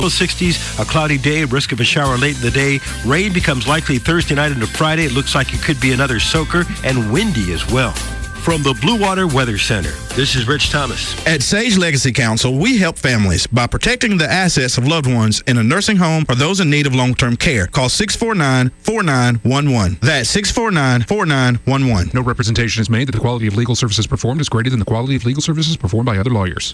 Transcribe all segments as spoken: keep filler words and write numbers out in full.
sixties, a cloudy day, risk of a shower late in the day. Rain becomes likely Thursday night into Friday. It looks like it could be another soaker, and windy as well. From the Blue Water Weather Center, this is Rich Thomas. At Sage Legacy Council, we help families by protecting the assets of loved ones in a nursing home or those in need of long-term care. Call six four nine, four nine one one. That's six four nine, four nine one one. No representation is made that the quality of legal services performed is greater than the quality of legal services performed by other lawyers.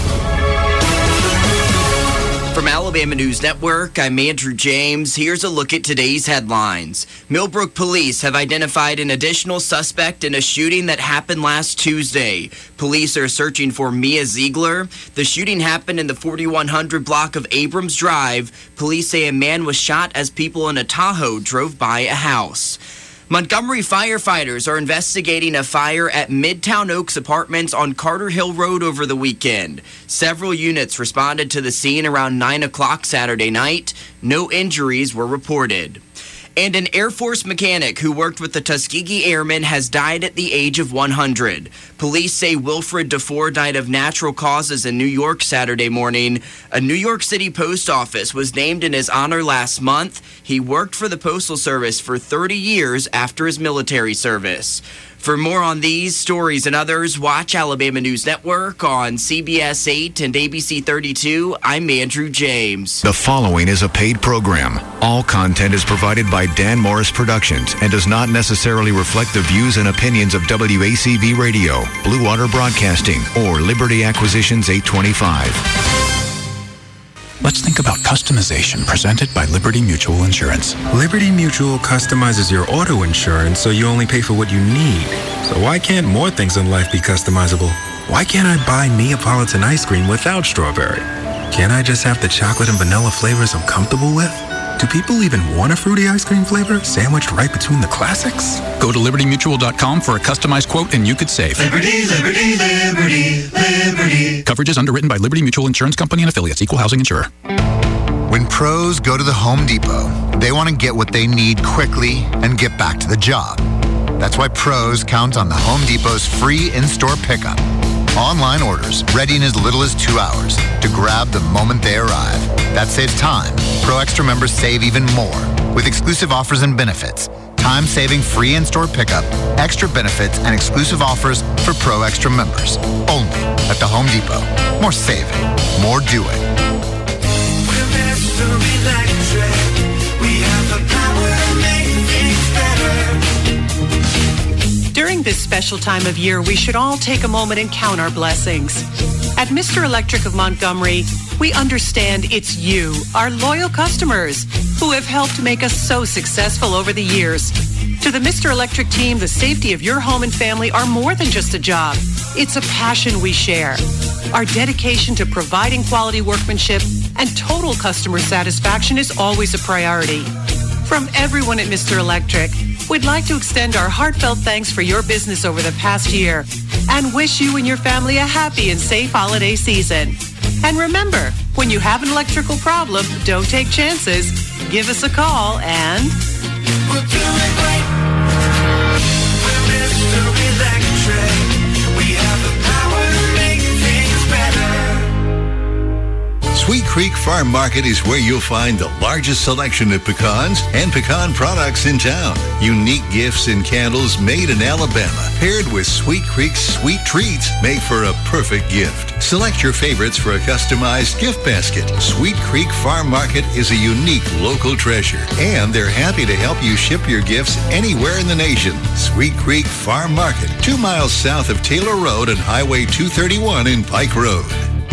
From Alabama News Network, I'm Andrew James. Here's a look at today's headlines. Millbrook police have identified an additional suspect in a shooting that happened last Tuesday. Police are searching for Mia Ziegler. The shooting happened in the forty-one hundred block of Abrams Drive. Police say a man was shot as people in a Tahoe drove by a house. Montgomery firefighters are investigating a fire at Midtown Oaks Apartments on Carter Hill Road over the weekend. Several units responded to the scene around nine o'clock Saturday night. No injuries were reported. And an Air Force mechanic who worked with the Tuskegee Airmen has died at the age of one hundred. Police say Wilfred DeFore died of natural causes in New York Saturday morning. A New York City post office was named in his honor last month. He worked for the Postal Service for thirty years after his military service. For more on these stories and others, watch Alabama News Network on C B S eight and A B C thirty-two. I'm Andrew James. The following is a paid program. All content is provided by Dan Morris Productions and does not necessarily reflect the views and opinions of W A C V Radio, Blue Water Broadcasting, or Liberty Acquisitions eight twenty-five. Let's think about customization presented by Liberty Mutual Insurance. Liberty Mutual customizes your auto insurance so you only pay for what you need. So why can't more things in life be customizable? Why can't I buy Neapolitan ice cream without strawberry? Can't I just have the chocolate and vanilla flavors I'm comfortable with? Do people even want a fruity ice cream flavor sandwiched right between the classics? Go to liberty mutual dot com for a customized quote and you could save. Liberty, liberty, liberty, liberty. Coverage is underwritten by Liberty Mutual Insurance Company and affiliates, equal housing insurer. When pros go to the Home Depot, they want to get what they need quickly and get back to the job. That's why pros count on the Home Depot's free in-store pickup. Online orders, ready in as little as two hours to grab the moment they arrive. That saves time. Pro Extra members save even more with exclusive offers and benefits. Time-saving free in-store pickup, extra benefits, and exclusive offers for Pro Extra members. Only at the Home Depot. More saving, more doing. We're Mister Electric. We have the power to make things better. During this special time of year, we should all take a moment and count our blessings. At Mister Electric of Montgomery, we understand it's you, our loyal customers, who have helped make us so successful over the years. To the Mister Electric team, the safety of your home and family are more than just a job. It's a passion we share. Our dedication to providing quality workmanship and total customer satisfaction is always a priority. From everyone at Mister Electric, we'd like to extend our heartfelt thanks for your business over the past year and wish you and your family a happy and safe holiday season. And remember, when you have an electrical problem, don't take chances. Give us a call and... We'll do it right. We're Mister Electric. We have the power to make things better. Sweet Creek Farm Market is where you'll find the largest selection of pecans and pecan products in town. Unique gifts and candles made in Alabama, paired with Sweet Creek's sweet treats, make for a perfect gift. Select your favorites for a customized gift basket. Sweet Creek Farm Market is a unique local treasure, and they're happy to help you ship your gifts anywhere in the nation. Sweet Creek Farm Market, two miles south of Taylor Road and Highway two thirty-one in Pike Road.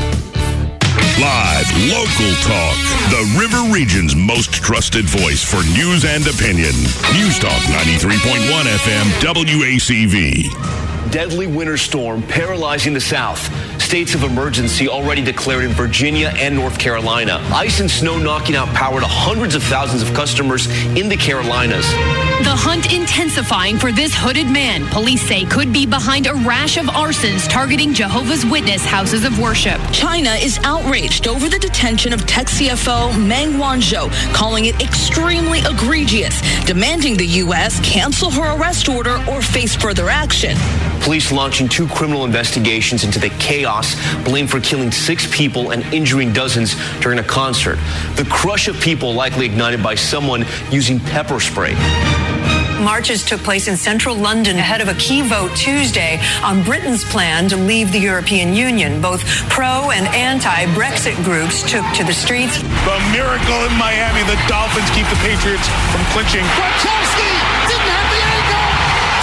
Live, local talk. The River Region's most trusted voice for news and opinion. News Talk ninety-three point one F M W A C V. Deadly winter storm paralyzing the South. States of emergency already declared in Virginia and North Carolina. Ice and snow knocking out power to hundreds of thousands of customers in the Carolinas. The hunt intensifying for this hooded man, police say could be behind a rash of arsons targeting Jehovah's Witness houses of worship. China is outraged over the detention of tech C F O Meng Wanzhou, calling it extremely egregious, demanding the U S cancel her arrest order or face further action. Police launching two criminal investigations into the chaos blamed for killing six people and injuring dozens during a concert. The crush of people likely ignited by someone using pepper spray. Marches took place in central London ahead of a key vote Tuesday on Britain's plan to leave the European Union. Both pro and anti-Brexit groups took to the streets. The miracle in Miami. The Dolphins keep the Patriots from clinching. Gronkowski didn't have the ankle.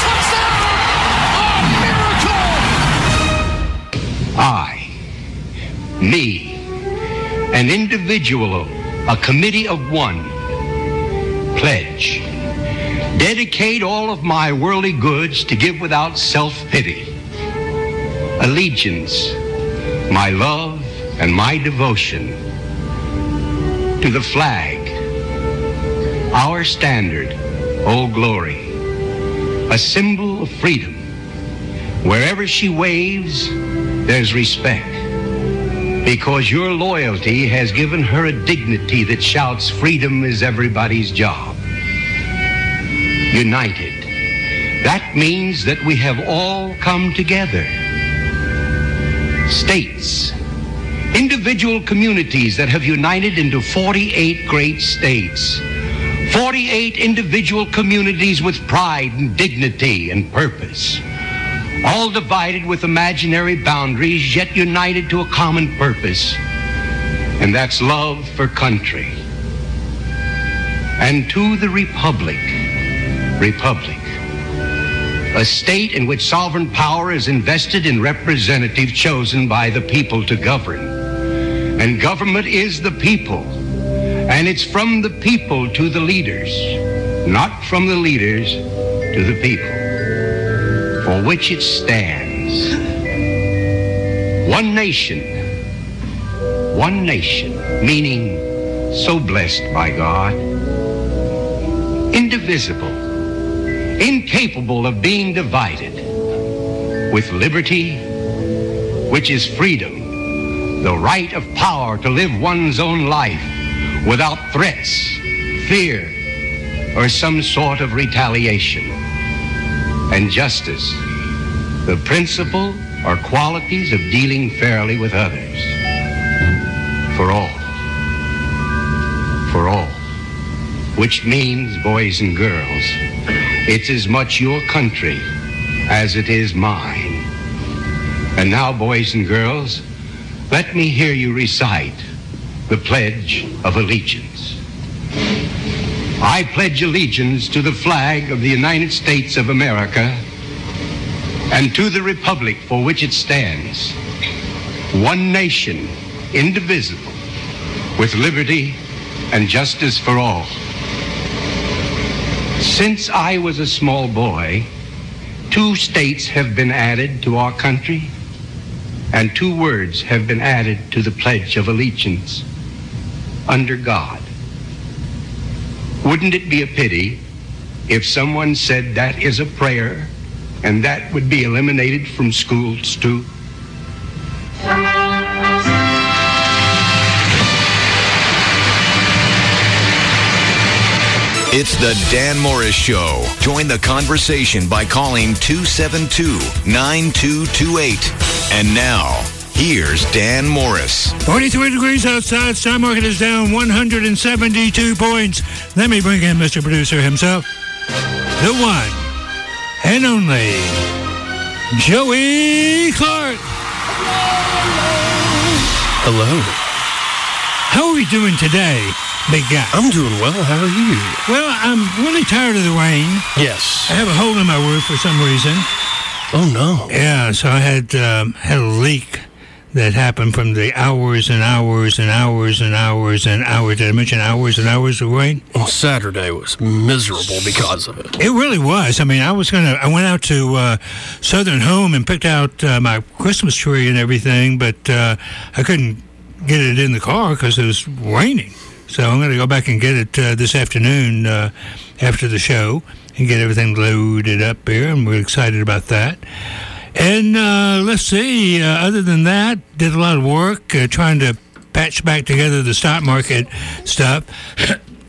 Touchdown! A miracle! I, me, an individual, a committee of one, pledge. Dedicate all of my worldly goods to give without self-pity. Allegiance, my love and my devotion to the flag, our standard, Old Glory, a symbol of freedom. Wherever she waves, there's respect, because your loyalty has given her a dignity that shouts freedom is everybody's job. United. That means that we have all come together. States, individual communities that have united into forty-eight great states. forty-eight individual communities with pride and dignity and purpose. All divided with imaginary boundaries, yet united to a common purpose. And that's love for country. And to the Republic. Republic, a state in which sovereign power is invested in representatives chosen by the people to govern. And government is the people, and it's from the people to the leaders, not from the leaders to the people, for which it stands. One nation, one nation, meaning so blessed by God, indivisible, incapable of being divided, with liberty, which is freedom, the right of power to live one's own life without threats, fear, or some sort of retaliation, and justice, the principle or qualities of dealing fairly with others, for all, for all, which means, boys and girls, it's as much your country as it is mine. And now, boys and girls, let me hear you recite the Pledge of Allegiance. I pledge allegiance to the flag of the United States of America and to the republic for which it stands, one nation, indivisible, with liberty and justice for all. Since I was a small boy, two states have been added to our country, and two words have been added to the Pledge of Allegiance, under God. Wouldn't it be a pity if someone said that is a prayer, and that would be eliminated from schools too? It's the Dan Morris Show. Join the conversation by calling two seven two, nine two two eight. And now, here's Dan Morris. forty-three degrees outside. Stock market is down one hundred seventy-two points. Let me bring in Mister Producer himself. The one and only Joey Clark. Hello. How are we doing today, big guy? I'm doing well. How are you? Well, I'm really tired of the rain. Yes. I have a hole in my roof for some reason. Oh, no. Yeah, so I had um, had a leak that happened from the hours and hours and hours and hours and hours. Did I mention hours and hours of rain? Well, Saturday was miserable because of it. It really was. I mean, I was going to, I went out to uh, Southern Home and picked out uh, my Christmas tree and everything, but uh, I couldn't get it in the car because it was raining. So I'm going to go back and get it uh, this afternoon uh, after the show and get everything loaded up here, and we're excited about that. And uh, let's see, uh, other than that, did a lot of work uh, trying to patch back together the stock market stuff.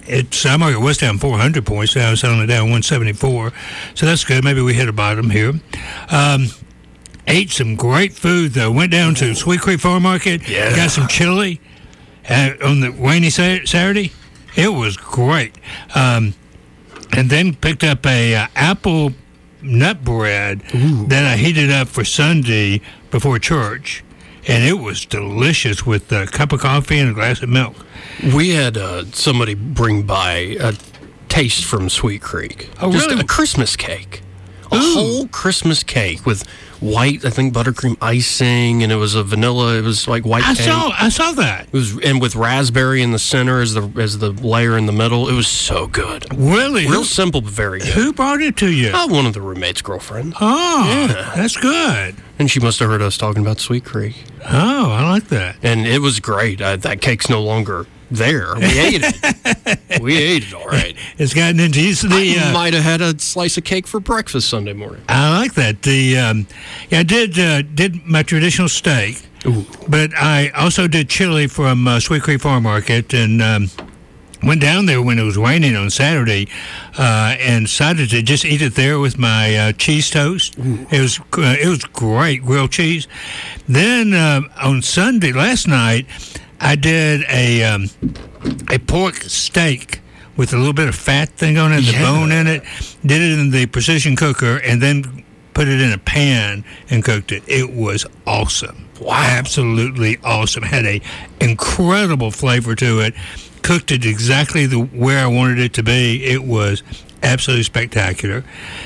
it, stock market was down four hundred points. Now it's only down one seventy-four. So that's good. Maybe we hit a bottom here. Um, ate some great food, though. Went down to Sweet Creek Farm Market. Yeah. Got some chili uh, on the rainy sa- Saturday. It was great. Um, and then picked up a uh, apple nut bread Ooh. that I heated up for Sunday before church. And it was delicious with a cup of coffee and a glass of milk. We had uh, somebody bring by a taste from Sweet Creek. Oh, Just really? a Christmas cake. A Ooh. whole Christmas cake with white, I think, buttercream icing, and it was a vanilla. It was like white I cake. saw, I saw that. It was, and with raspberry in the center as the as the layer in the middle. It was so good. Really? Real Who- simple, but very good. Who brought it to you? Uh, one of the roommates' girlfriends. Oh, Yeah. that's good. And she must have heard us talking about Sweet Creek. Oh, I like that. And it was great. Uh, that cake's no longer there. We ate it. We ate it all right. It's gotten into the. I Uh, might have had a slice of cake for breakfast Sunday morning. I like that. The um, yeah, I did uh, did my traditional steak, Ooh. but I also did chili from uh, Sweet Creek Farm Market, and um, went down there when it was raining on Saturday, uh, and decided to just eat it there with my uh, cheese toast. Ooh. It was uh, it was great grilled cheese. Then uh, on Sunday last night, I did a um, a pork steak with a little bit of fat thing on it, the Yeah. bone in it. Did it in the precision cooker, and then put it in a pan and cooked it. It was awesome. Wow. Absolutely awesome. Had a incredible flavor to it. Cooked it exactly the where I wanted it to be. It was absolutely spectacular.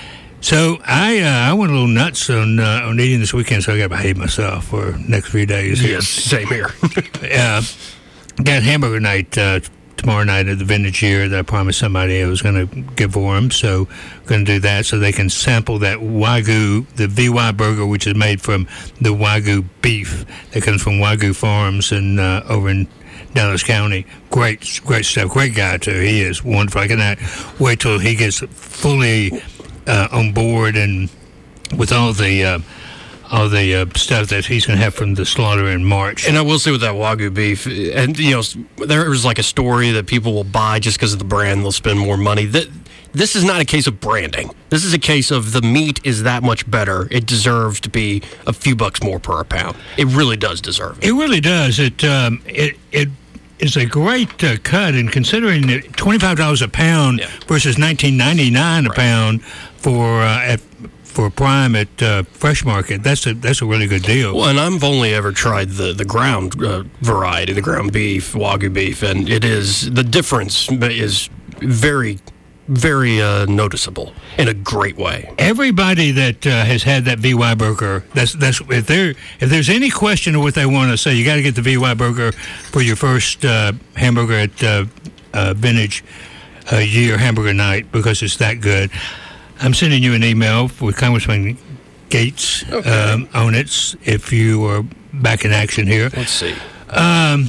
So I uh, I went a little nuts on uh, on eating this weekend, so I got to behave myself for the next few days. Here. Yes, same here. uh, got hamburger night uh, tomorrow night at the Vintage Year that I promised somebody I was going to give for them. So going to do that so they can sample that Wagyu, the V Y burger, which is made from the Wagyu beef that comes from Wagyu Farms and uh, over in Dallas County. Great, great stuff. Great guy too. He is wonderful. I cannot wait till he gets fully uh, on board and with all the. Uh, all the uh, stuff that he's going to have from the slaughter in March. And I will say with that Wagyu beef, and you know, there was like a story that people will buy just because of the brand, they'll spend more money. That this is not a case of branding. This is a case of the meat is that much better. It deserves to be a few bucks more per pound. It really does deserve it. It really does. It um, it it is a great uh, cut, and considering that twenty-five dollars a pound yeah. versus nineteen ninety-nine a right. pound for uh, at for Prime at uh, Fresh Market, that's a that's a really good deal. Well, and I've only ever tried the the ground uh, variety, the ground beef, Wagyu beef, and it is the difference is very, very uh, noticeable in a great way. Everybody that uh, has had that V Y burger, that's that's if there if there's any question of what they want to say, you got to get the V Y burger for your first uh, hamburger at uh, uh, Vintage uh, Year Hamburger Night because it's that good. I'm sending you an email with Congressman Gates okay. um, on it if you are back in action here. Let's see. Um,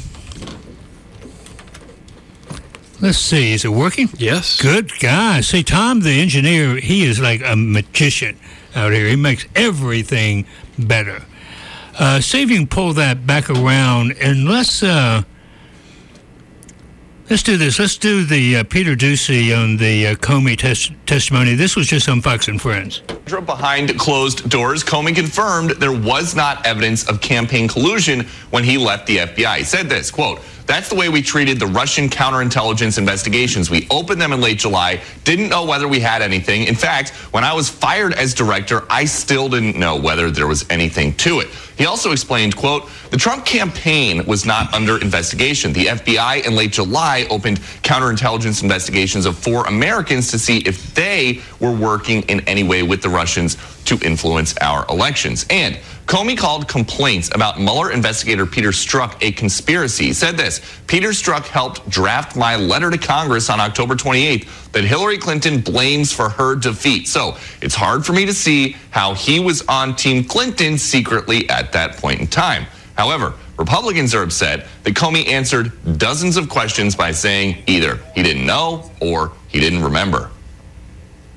let's see. Is it working? Yes. Good guy. See, Tom, the engineer, he is like a magician out here. He makes everything better. Uh, see if you can pull that back around, and let's... Uh, Let's do this. Let's do the uh, Peter Doocy on the uh, Comey tes- testimony. This was just on Fox and Friends. Behind closed doors, Comey confirmed there was not evidence of campaign collusion when he left the F B I. He said this, quote, "That's the way we treated the Russian counterintelligence investigations. We opened them in late July, didn't know whether we had anything. In fact, when I was fired as director, I still didn't know whether there was anything to it." He also explained, quote, "The Trump campaign was not under investigation. The F B I in late July opened counterintelligence investigations of four Americans to see if they were working in any way with the Russians to influence our elections." And Comey called complaints about Mueller investigator Peter Strzok a conspiracy. He said this, "Peter Strzok helped draft my letter to Congress on October twenty-eighth that Hillary Clinton blames for her defeat. So it's hard for me to see how he was on Team Clinton secretly at that point in time." However, Republicans are upset that Comey answered dozens of questions by saying either he didn't know or he didn't remember. The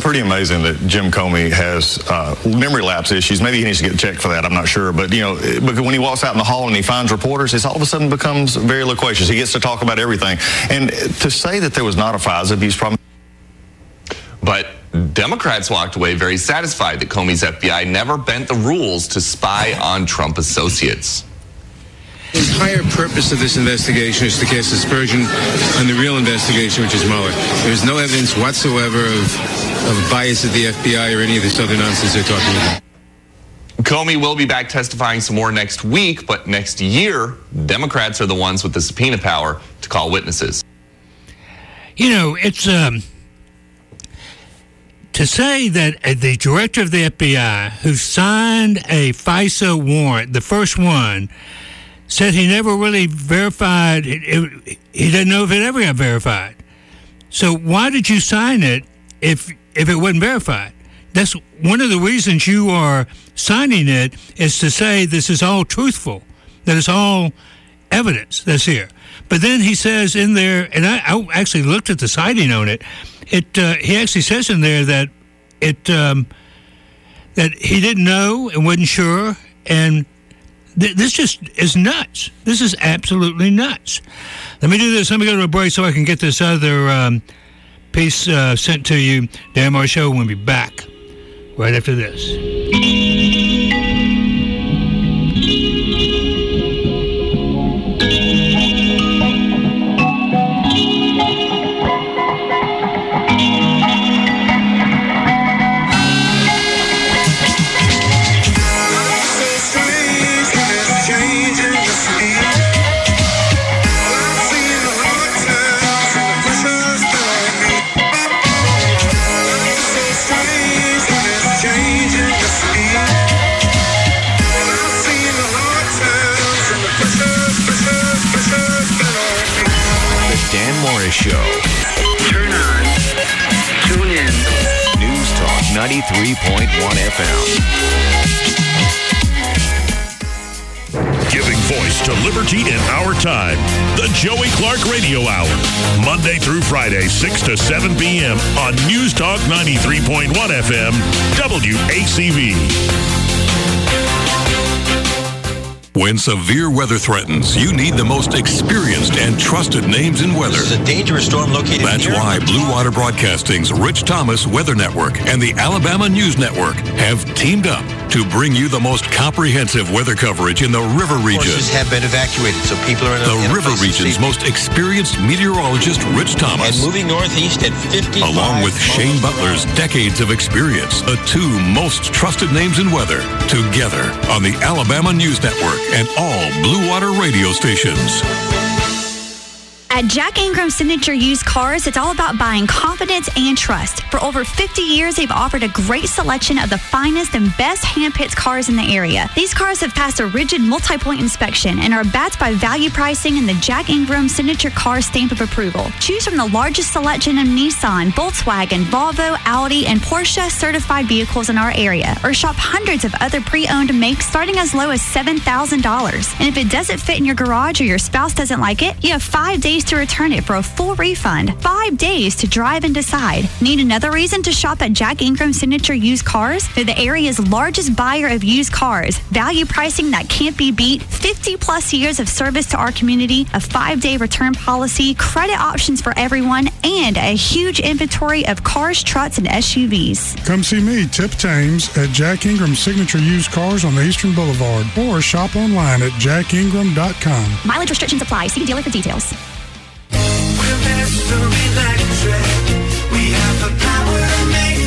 pretty amazing that Jim Comey has uh, memory lapse issues. Maybe he needs to get checked for that. I'm not sure. But, you know, because when he walks out in the hall and he finds reporters, it's all of a sudden becomes very loquacious. He gets to talk about everything. And to say that there was not a FISA abuse problem. But Democrats walked away very satisfied that Comey's F B I never bent the rules to spy on Trump associates. The entire purpose of this investigation is to cast aspersion on the real investigation, which is Mueller. There's no evidence whatsoever of, of bias at the F B I or any of this other nonsense they're talking about. Comey will be back testifying some more next week, but next year, Democrats are the ones with the subpoena power to call witnesses. You know, it's um, to say that uh, the director of the F B I, who signed a FISA warrant, the first one, said he never really verified, it, it, he didn't know if it ever got verified. So why did you sign it if if it wasn't verified? That's one of the reasons you are signing it, is to say this is all truthful, that it's all evidence that's here. But then he says in there, and I, I actually looked at the citing on it, it uh, he actually says in there that it um, that he didn't know and wasn't sure, and th- this just is nuts. This is absolutely nuts. Let me do this. Let me go to a break so I can get this other um, piece uh, sent to you. Dan Morris Show. We'll be back right after this. Show. Turn on. Tune in. News Talk ninety-three point one F M. Giving voice to liberty in our time. The Joey Clark Radio Hour. Monday through Friday, six to seven p.m. on News Talk ninety-three point one F M, W A C V. When severe weather threatens, you need the most experienced and trusted names in weather. This is a dangerous storm located That's near why Blue Water Broadcasting's Rich Thomas Weather Network and the Alabama News Network have teamed up to bring you the most comprehensive weather coverage in the River Region. Forces have been evacuated, so people are in a, the in a River place of Region's safety. most experienced meteorologist, Rich Thomas. And moving northeast at fifty-five. Along with Shane Butler's decades of experience, the two most trusted names in weather, together on the Alabama News Network and all Blue Water radio stations. At Jack Ingram Signature Used Cars, it's all about buying confidence and trust. For over fifty years, they've offered a great selection of the finest and best hand-picked cars in the area. These cars have passed a rigid multi-point inspection and are backed by value pricing and the Jack Ingram Signature Car stamp of approval. Choose from the largest selection of Nissan, Volkswagen, Volvo, Audi, and Porsche certified vehicles in our area, or shop hundreds of other pre-owned makes starting as low as seven thousand dollars. And if it doesn't fit in your garage or your spouse doesn't like it, you have five days to return it for a full refund. Five days to drive and decide. Need another reason to shop at Jack Ingram Signature Used Cars? They're the area's largest buyer of used cars. Value pricing that can't be beat. fifty plus years of service to our community. A five-day return policy. Credit options for everyone. And a huge inventory of cars, trucks, and S U Vs. Come see me, Tip Thames, at Jack Ingram Signature Used Cars on the Eastern Boulevard, or shop online at jack ingram dot com. Mileage restrictions apply. See dealer for details. We're Mister Electric. We have the power to make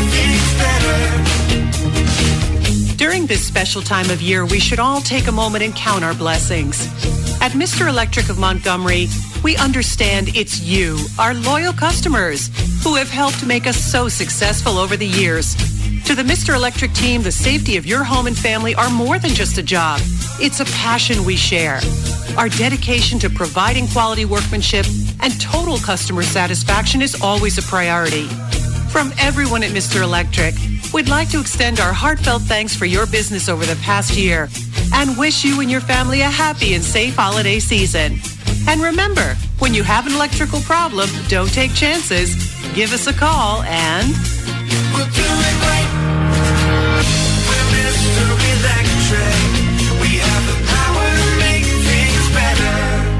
things better. During this special time of year, we should all take a moment and count our blessings. At Mister Electric of Montgomery, we understand it's you, our loyal customers, who have helped make us so successful over the years. To the Mister Electric team, the safety of your home and family are more than just a job. It's a passion we share. Our dedication to providing quality workmanship and total customer satisfaction is always a priority. From everyone at Mister Electric, we'd like to extend our heartfelt thanks for your business over the past year and wish you and your family a happy and safe holiday season. And remember, when you have an electrical problem, don't take chances. Give us a call and We'll do it right. We're Mister Electric. We have the power to make things better.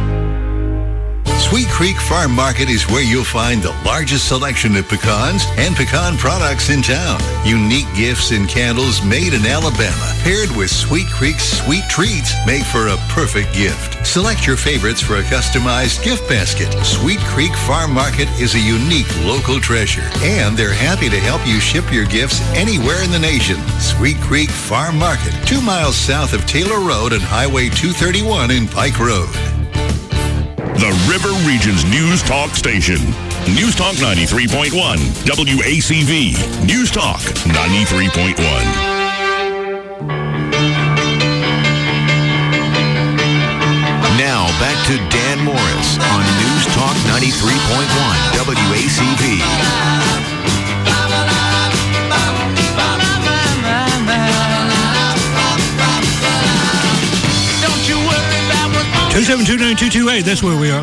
Sweet Creek Farm Market is where you'll find the largest selection of pecans and pecan products in town. Unique gifts and candles made in Alabama, paired with Sweet Creek's sweet treats, make for a perfect gift. Select your favorites for a customized gift basket. Sweet Creek Farm Market is a unique local treasure, and they're happy to help you ship your gifts anywhere in the nation. Sweet Creek Farm Market, two miles south of Taylor Road and Highway two thirty-one in Pike Road. The River Region's News Talk Station. News Talk ninety-three point one. W A C V. News Talk ninety-three point one. Now back to Dan Morris on News Talk ninety-three point one W A C V. two seven two, nine two two eight, that's where we are.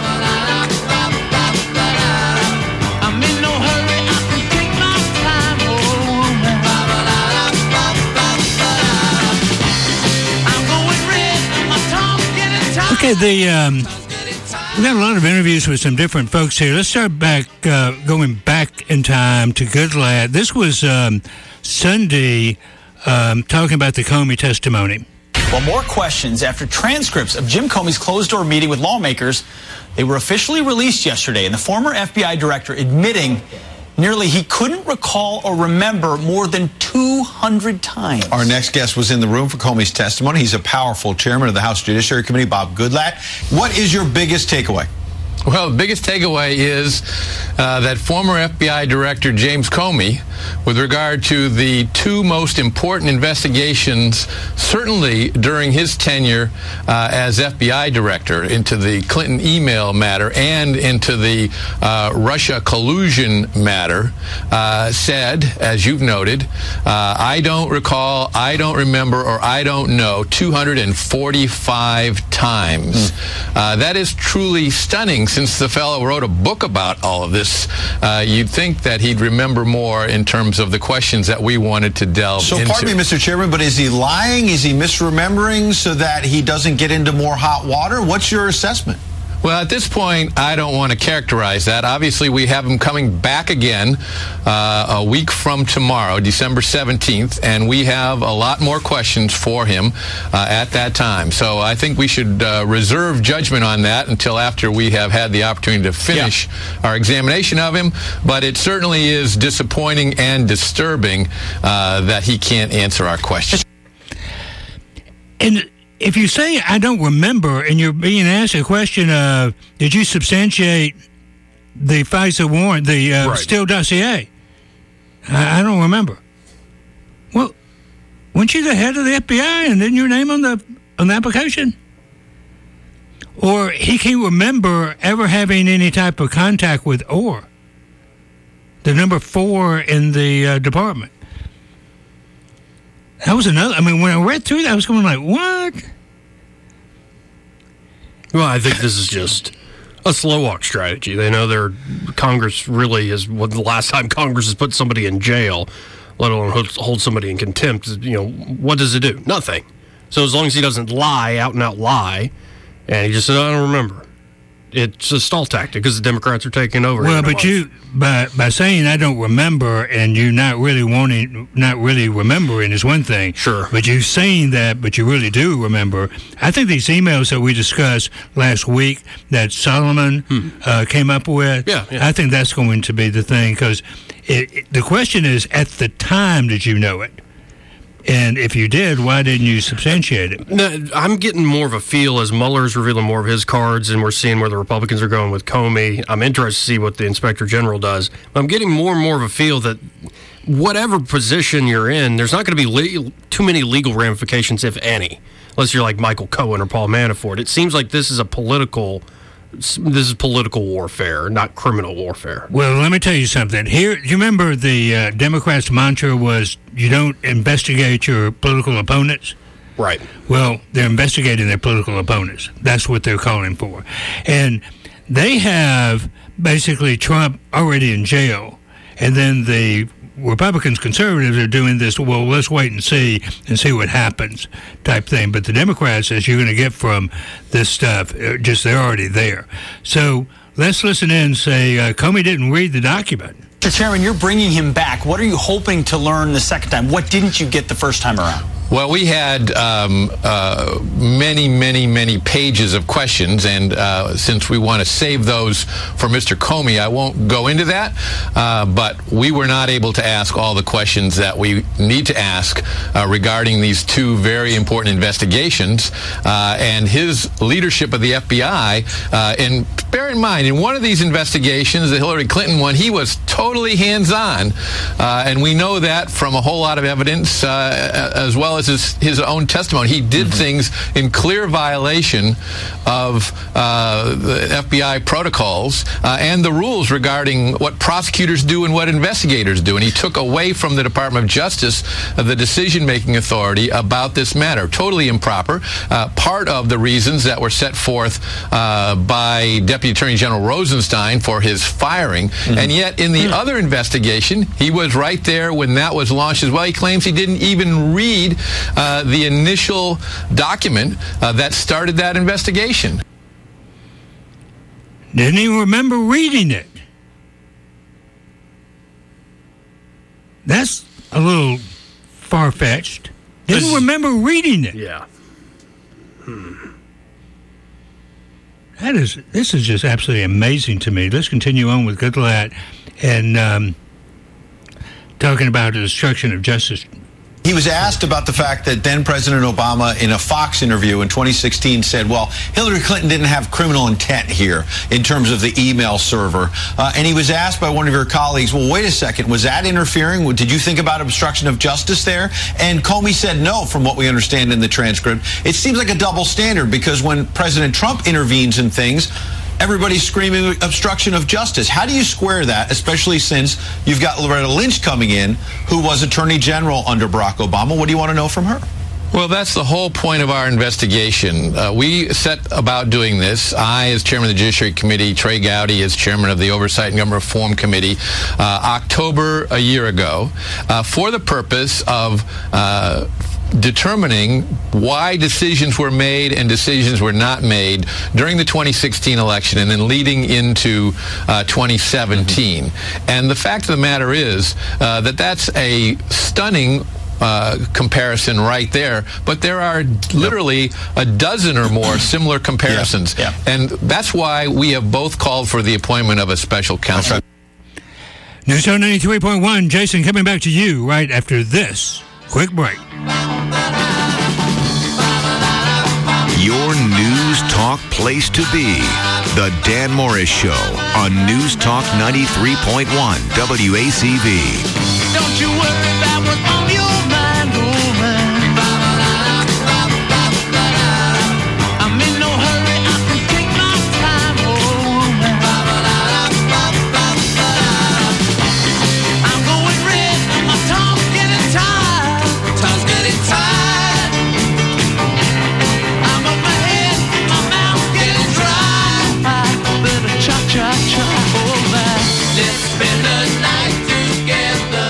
Okay, the um, we got a lot of interviews with some different folks here. Let's start back, uh, going back in time to Goodlad. This was um, Sunday, um, talking about the Comey testimony. Well, more questions after transcripts of Jim Comey's closed-door meeting with lawmakers. They were officially released yesterday, and the former F B I director admitting nearly he couldn't recall or remember more than two hundred times. Our next guest was in the room for Comey's testimony. He's a powerful chairman of the House Judiciary Committee, Bob Goodlatte. What is your biggest takeaway? Well, the biggest takeaway is uh, that former F B I Director James Comey, with regard to the two most important investigations, certainly during his tenure uh, as F B I Director, into the Clinton email matter and into the uh, Russia collusion matter, uh, said, as you've noted, uh, I don't recall, I don't remember, or I don't know, two hundred forty-five times. Mm. Uh, that is truly stunning. Since the fellow wrote a book about all of this, uh, you'd think that he'd remember more in terms of the questions that we wanted to delve so, into. So, pardon me, Mister Chairman, but is he lying? Is he misremembering so that he doesn't get into more hot water? What's your assessment? Well, at this point, I don't want to characterize that. Obviously, we have him coming back again uh, a week from tomorrow, December seventeenth, and we have a lot more questions for him uh, at that time. So I think we should uh, reserve judgment on that until after we have had the opportunity to finish yeah. our examination of him. But it certainly is disappointing and disturbing uh, that he can't answer our questions. And if you say, I don't remember, and you're being asked a question of, did you substantiate the FISA warrant, the uh, right. Steele dossier? I, I don't remember. Well, weren't you the head of the F B I, and didn't your name on the on the application? Or he can't remember ever having any type of contact with Orr, the number four in the uh, department. That was another. I mean, when I read through that, I was going like, what? Well, I think this is just a slow walk strategy. They know their Congress really is, well, the last time Congress has put somebody in jail, let alone hold, hold somebody in contempt, you know, what does it do? Nothing. So as long as he doesn't lie, out and out lie, and he just said, I don't remember. It's a stall tactic because the Democrats are taking over. Well, but you, by by saying I don't remember and you not really wanting, not really remembering is one thing. Sure. But you saying that, but you really do remember. I think these emails that we discussed last week that Solomon hmm. uh, came up with, yeah, yeah. I think that's going to be the thing because the question is, at the time, did you know it? And if you did, why didn't you substantiate it? No, I'm getting more of a feel as Mueller's revealing more of his cards and we're seeing where the Republicans are going with Comey. I'm interested to see what the Inspector General does. I'm getting more and more of a feel that whatever position you're in, there's not going to be le- too many legal ramifications, if any, unless you're like Michael Cohen or Paul Manafort. It seems like this is a political... This is political warfare, not criminal warfare. Well, let me tell you something. Here, do you remember the uh, Democrats' mantra was, you don't investigate your political opponents? Right. Well, they're investigating their political opponents. That's what they're calling for. And they have basically Trump already in jail. And then the Republicans, conservatives are doing this, well, let's wait and see and see what happens type thing. But the Democrats, as you're going to get from this stuff, just they're already there. So let's listen in and say uh, Comey didn't read the document. Mister Chairman, you're bringing him back. What are you hoping to learn the second time? What didn't you get the first time around? Well, we had um, uh, many, many, many pages of questions, and uh, since we want to save those for Mister Comey, I won't go into that, uh, but we were not able to ask all the questions that we need to ask uh, regarding these two very important investigations, uh, and his leadership of the F B I. Uh, and bear in mind, in one of these investigations, the Hillary Clinton one, he was totally hands-on, uh, and we know that from a whole lot of evidence, uh, as well as His, his own testimony. He did mm-hmm. things in clear violation of uh, the F B I protocols uh, and the rules regarding what prosecutors do and what investigators do. And he took away from the Department of Justice uh, the decision-making authority about this matter. Totally improper. Uh, part of the reasons that were set forth uh, by Deputy Attorney General Rosenstein for his firing. Mm-hmm. And yet in the mm-hmm. other investigation, he was right there when that was launched as well. He claims he didn't even read Uh, the initial document uh, that started that investigation. Didn't even remember reading it. That's a little far-fetched. Didn't this, remember reading it. Yeah. Hmm. That is, this is just absolutely amazing to me. Let's continue on with Goodlatte and um, talking about the destruction of justice. He was asked about the fact that then President Obama, in a Fox interview in twenty sixteen, said, well, Hillary Clinton didn't have criminal intent here in terms of the email server. Uh, and he was asked by one of your colleagues, well, wait a second, was that interfering? Did you think about obstruction of justice there? And Comey said no, from what we understand in the transcript. It seems like a double standard, because when President Trump intervenes in things, everybody's screaming obstruction of justice. How do you square that, especially since you've got Loretta Lynch coming in, who was Attorney General under Barack Obama? What do you want to know from her? Well, that's the whole point of our investigation. Uh, we set about doing this. I, as chairman of the Judiciary Committee, Trey Gowdy, as chairman of the Oversight and Government Reform Committee, uh, October a year ago, uh, for the purpose of uh, determining why decisions were made and decisions were not made during the twenty sixteen election and then leading into uh, twenty seventeen. Mm-hmm. And the fact of the matter is uh, that that's a stunning Uh, comparison right there, but there are literally a dozen or more similar comparisons. Yeah, yeah. And that's why we have both called for the appointment of a special counsel. News Talk ninety-three point one, Jason, coming back to you right after this quick break. Your News Talk place to be. The Dan Morris Show on News Talk ninety-three point one W A C V. Don't you worry about what's on your mind, oh man. I'm in no hurry, I can take my time, oh man. I'm going red, my tongue's getting tired, tongue's getting tired. I'm up my head, my mouth's getting dry. Better cha-cha-cha, oh man. Let's spend the night together.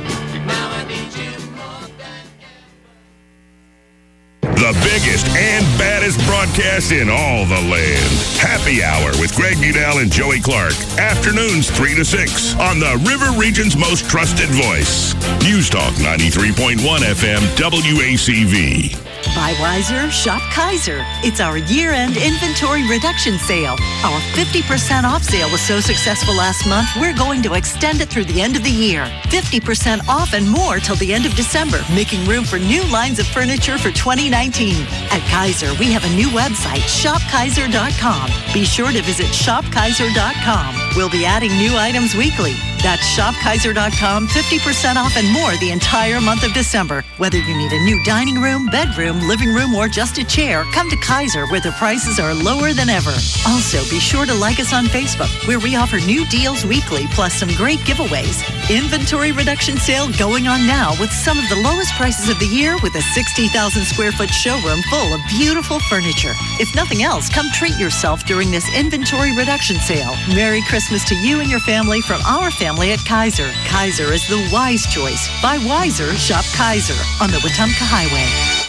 The biggest and baddest broadcast in all the land. Happy Hour with Greg Udell and Joey Clark. Afternoons three to six on the River Region's most trusted voice. News Talk ninety-three point one F M W A C V. Buy wiser, shop Kaiser. It's our year-end inventory reduction sale. Our fifty percent off sale was so successful last month, we're going to extend it through the end of the year. fifty percent off and more till the end of December, making room for new lines of furniture for twenty nineteen. At Kaiser, we have a new website, shop kaiser dot com. Be sure to visit shop kaiser dot com. We'll be adding new items weekly. That's shop kaiser dot com, fifty percent off and more the entire month of December. Whether you need a new dining room, bedroom, living room, or just a chair, come to Kaiser where the prices are lower than ever. Also, be sure to like us on Facebook where we offer new deals weekly plus some great giveaways. Inventory reduction sale going on now with some of the lowest prices of the year with a sixty thousand square foot showroom full of beautiful furniture. If nothing else, come treat yourself during this inventory reduction sale. Merry Christmas to you and your family from our family family at Kaiser. Kaiser is the wise choice. Buy wiser, shop Kaiser on the Wetumpka Highway.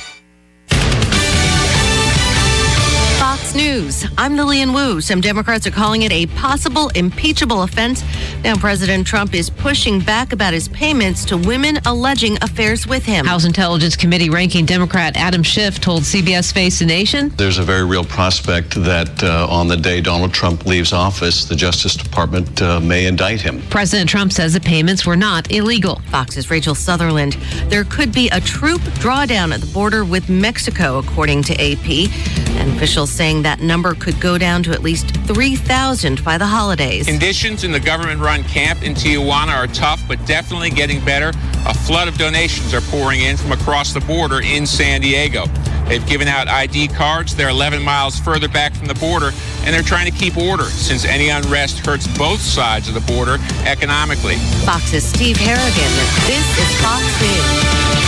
Fox News. I'm Lillian Wu. Some Democrats are calling it a possible impeachable offense. Now President Trump is pushing back about his payments to women alleging affairs with him. House Intelligence Committee ranking Democrat Adam Schiff told C B S Face the Nation. There's a very real prospect that uh, on the day Donald Trump leaves office, the Justice Department uh, may indict him. President Trump says the payments were not illegal. Fox's Rachel Sutherland. There could be a troop drawdown at the border with Mexico, according to A P. And officials saying that number could go down to at least three thousand by the holidays. Conditions in the government-run camp in Tijuana are tough, but definitely getting better. A flood of donations are pouring in from across the border in San Diego. They've given out I D cards. They're eleven miles further back from the border, and they're trying to keep order since any unrest hurts both sides of the border economically. Fox's Steve Harrigan. This is Fox News.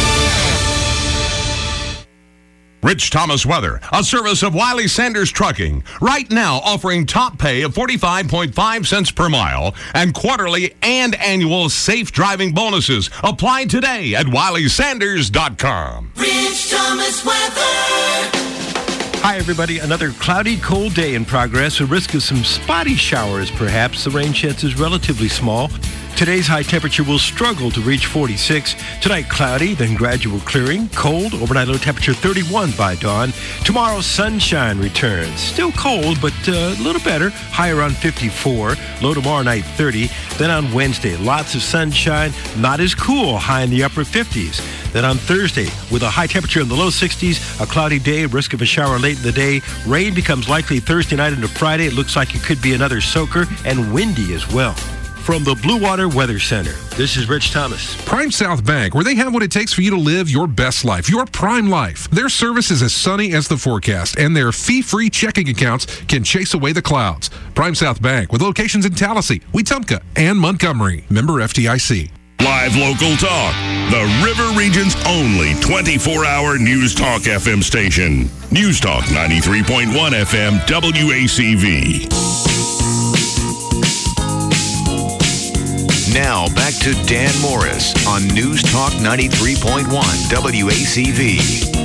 Rich Thomas Weather, a service of Wiley Sanders Trucking. Right now offering top pay of forty-five point five cents per mile and quarterly and annual safe driving bonuses. Apply today at wiley sanders dot com. Rich Thomas Weather. Hi, everybody. Another cloudy, cold day in progress. A risk of some spotty showers, perhaps. The rain chance is relatively small. Today's high temperature will struggle to reach forty-six. Tonight, cloudy, then gradual clearing. Cold, overnight low temperature thirty-one by dawn. Tomorrow, sunshine returns. Still cold, but uh, a little better. High around fifty-four. Low tomorrow night, thirty. Then on Wednesday, lots of sunshine. Not as cool. High in the upper fifties. Then on Thursday, with a high temperature in the low sixties, a cloudy day, risk of a shower late in the day. Rain becomes likely Thursday night into Friday. It looks like it could be another soaker, and windy as well. From the Blue Water Weather Center, this is Rich Thomas. Prime South Bank, where they have what it takes for you to live your best life, your prime life. Their service is as sunny as the forecast, and their fee-free checking accounts can chase away the clouds. Prime South Bank, with locations in Tallahassee, Wetumpka, and Montgomery. Member F D I C. Live local talk. The River Region's only twenty-four hour News Talk F M station. News Talk ninety-three point one F M W A C V. Now, back to Dan Morris on News Talk ninety-three point one W A C V.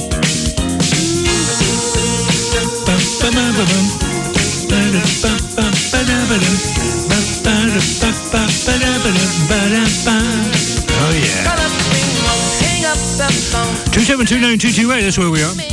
Oh, yeah. two seven two nine two two eight, that's where we are.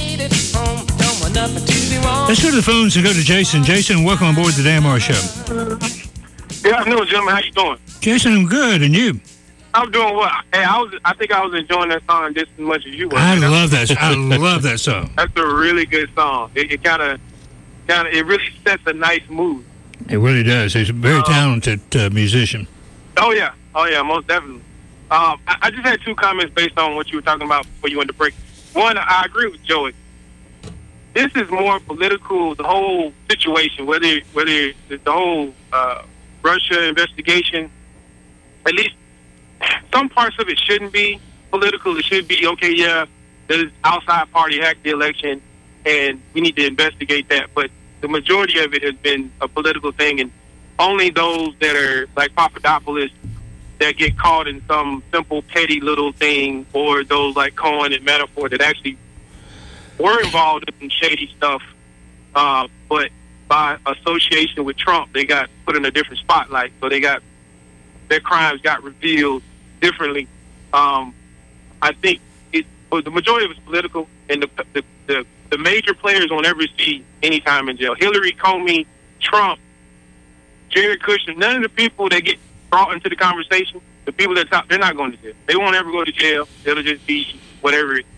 Let's go to the phones and go to Jason. Jason, welcome on board the Dan Morris Show. Good afternoon, gentlemen. How you doing? Jason, I'm good, and you? I'm doing well. Hey, I was. I think I was enjoying that song just as much as you were. I love that. I love that song. That's a really good song. It kind of, kind of, it really sets a nice mood. It really does. He's a very talented uh, musician. Oh yeah, oh yeah, most definitely. Um, I, I just had two comments based on what you were talking about before you went to break. One, I agree with Joey. This is more political. The whole situation, whether whether the whole uh, Russia investigation, at least some parts of it shouldn't be political. It should be, okay, yeah, there's outside party hacked the election, and we need to investigate that. But the majority of it has been a political thing, and only those that are like Papadopoulos that get caught in some simple, petty little thing, or those like Cohen and Manafort that actually were involved in shady stuff, uh, but by association with Trump, they got put in a different spotlight. So they got, their crimes got revealed differently. Um, I think it, well, the majority of it's political, and the, the the the major players won't ever see any time in jail. Hillary, Comey, Trump, Jared Kushner, none of the people that get brought into the conversation, the people that talk, they're not going to jail. They won't ever go to jail. It'll just be whatever it is.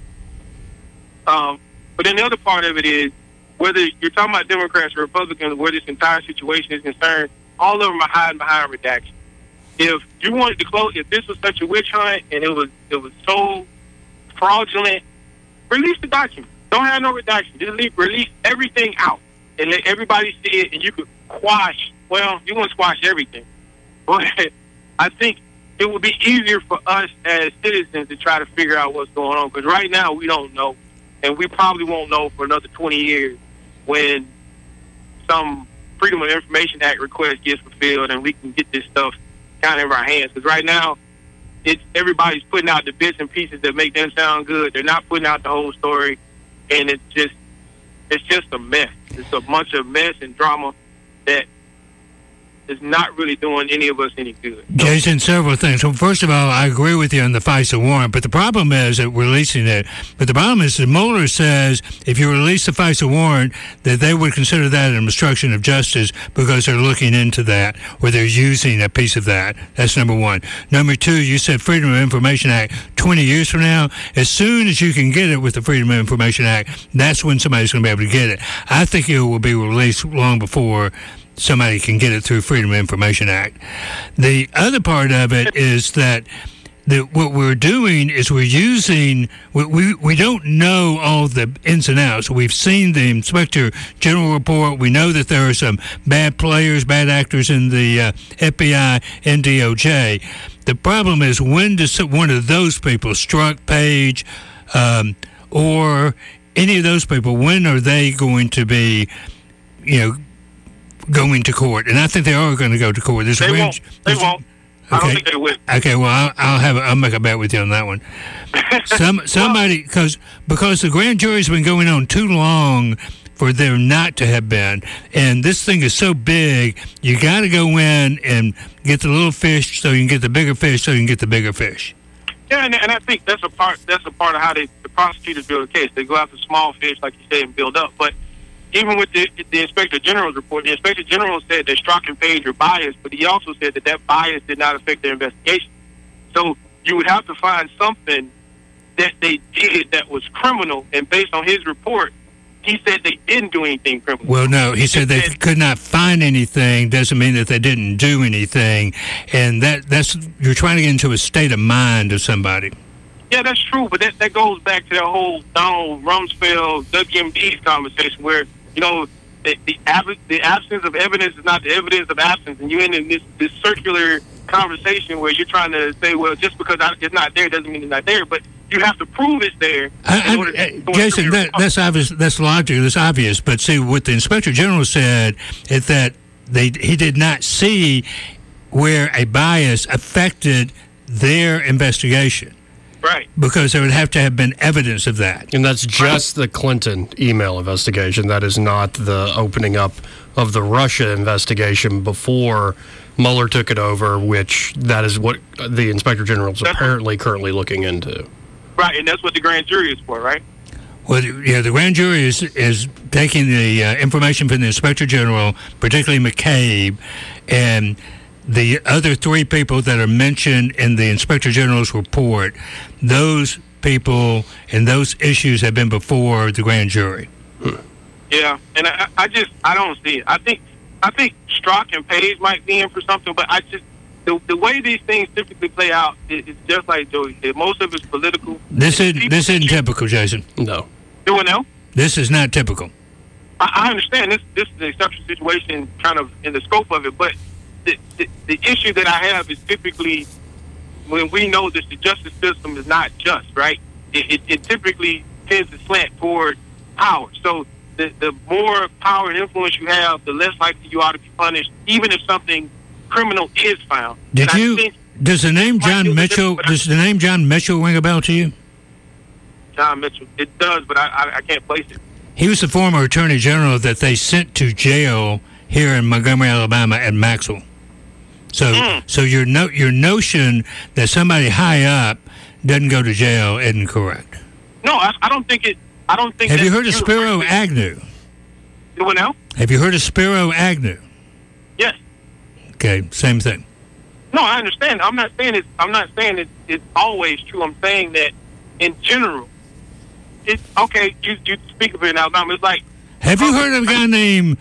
Um, but then the other part of it is, whether you're talking about Democrats or Republicans, where this entire situation is concerned, all of them are hiding behind redaction. If you wanted to close, if this was such a witch hunt and it was it was so fraudulent, release the document. Don't have no redaction. Just leave, release everything out and let everybody see it, and you could quash. Well, you won't squash everything, but I think it would be easier for us as citizens to try to figure out what's going on, because right now we don't know, and we probably won't know for another twenty years when some Freedom of Information Act request gets fulfilled and we can get this stuff kind of in our hands. Because right now, it's everybody's putting out the bits and pieces that make them sound good. They're not putting out the whole story, and it's just it's just a mess. It's a bunch of mess and drama that is not really doing any of us any good. Jason, several things. Well, first of all, I agree with you on the FISA warrant, but the problem is that releasing it. But the problem is that Mueller says if you release the FISA warrant, that they would consider that an obstruction of justice because they're looking into that or they're using a piece of that. That's number one. Number two, you said Freedom of Information Act twenty years from now. As soon as you can get it with the Freedom of Information Act, that's when somebody's going to be able to get it. I think it will be released long before somebody can get it through Freedom of Information Act. The other part of it is that the, what we're doing is we're using, we, we, we don't know all the ins and outs. We've seen the Inspector General report. We know that there are some bad players, bad actors in the uh, F B I and D O J. The problem is when does one of those people, Strzok, Page, um, or any of those people, when are they going to be, you know, going to court? And I think they are going to go to court. There's They a won't. They won't. I don't think they will. Okay, well, I'll, I'll have a, I'll make a bet with you on that one. Some somebody because because the grand jury's been going on too long for there not to have been, and this thing is so big, you got to go in and get the little fish so you can get the bigger fish so you can get the bigger fish. Yeah, and, and I think that's a part. That's a part of how they, the prosecutors build a case. They go after small fish, like you say, and build up. But even with the, the Inspector General's report, the Inspector General said that Strzok and Page are biased, but he also said that that bias did not affect their investigation. So you would have to find something that they did that was criminal, and based on his report, he said they didn't do anything criminal. Well, no, he said they could not find anything. Doesn't mean that they didn't do anything, and that that's you're trying to get into a state of mind of somebody. Yeah, that's true, but that, that goes back to that whole Donald Rumsfeld, W M D's conversation where, you know, the, the, ab- the absence of evidence is not the evidence of absence, and you're in this, this circular conversation where you're trying to say, well, just because I, it's not there doesn't mean it's not there, but you have to prove it's there. I, I, I, Jason, that, that's obvious. That's logical. That's obvious. But see, what the Inspector General said is that they he did not see where a bias affected their investigation. Right. Because there would have to have been evidence of that. And that's just the Clinton email investigation. That is not the opening up of the Russia investigation before Mueller took it over, which that is what the Inspector General is apparently currently looking into. Right, and that's what the grand jury is for, right? Well, yeah, the grand jury is is taking the uh, information from the Inspector General, particularly McCabe, and the other three people that are mentioned in the Inspector General's report. Those people and those issues have been before the grand jury. Hmm. Yeah, and I, I just I don't see it. I think I think Strzok and Page might be in for something, but I just the, the way these things typically play out is it's just like Joey said. Most of it's political. This is this isn't typical, Jason. No. Do what now? This is not typical. I, I understand this. This is an exceptional situation, kind of in the scope of it, but the, the the issue that I have is typically when we know that the justice system is not just right. It, it, it typically tends to slant toward power. So the the more power and influence you have, the less likely you are to be punished, even if something criminal is found. Did And I you? think Does the name John Mitchell? Does the name John Mitchell ring a bell to you? John Mitchell, it does, but I, I I can't place it. He was the former Attorney General that they sent to jail here in Montgomery, Alabama, at Maxwell. So, Mm. so your no, your notion that somebody high up doesn't go to jail isn't correct. No, I, I don't think it. I don't think. Have you that's heard of true. Spiro Agnew? Do what now? Have you heard of Spiro Agnew? Yes. Okay, same thing. No, I understand. I'm not saying it's. I'm not saying it, it's always true. I'm saying that in general, it's okay. You you speak of it in Alabama. It's like. Have you heard of a guy named?